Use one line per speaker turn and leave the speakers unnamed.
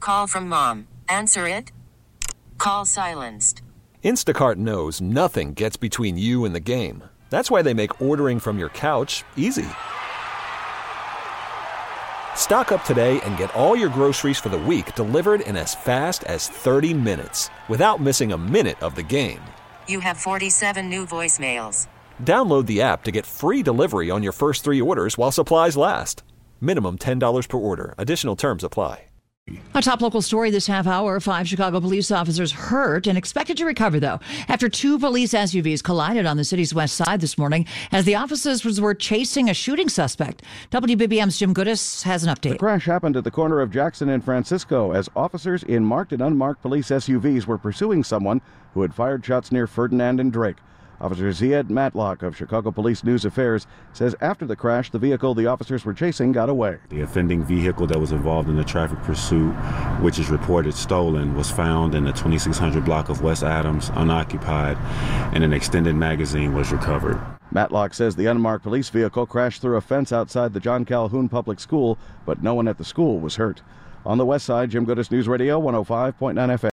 call from mom. Answer it. Call silenced.
Instacart knows nothing gets between you and the game. That's why they make ordering from your couch easy. Stock up today and get all your groceries for the week delivered in as fast as 30 minutes without missing a minute of the game.
You have 47 new voicemails.
Download the app to get free delivery on your first 3 orders while supplies last. Minimum $10 per order. Additional terms apply.
A top local story this half hour. 5 Chicago police officers hurt and expected to recover, though, after 2 police SUVs collided on the city's west side this morning as the officers were chasing a shooting suspect. WBBM's Jim Goodis has an update.
The crash happened at the corner of Jackson and Francisco as officers in marked and unmarked police SUVs were pursuing someone who had fired shots near Ferdinand and Drake. Officer Ziad Matlock of Chicago Police News Affairs says after the crash, the vehicle the officers were chasing got away.
The offending vehicle that was involved in the traffic pursuit, which is reported stolen, was found in the 2600 block of West Adams, unoccupied, and an extended magazine was recovered.
Matlock says the unmarked police vehicle crashed through a fence outside the John Calhoun Public School, but no one at the school was hurt. On the west side, Jim Goodis, News Radio 105.9 FM.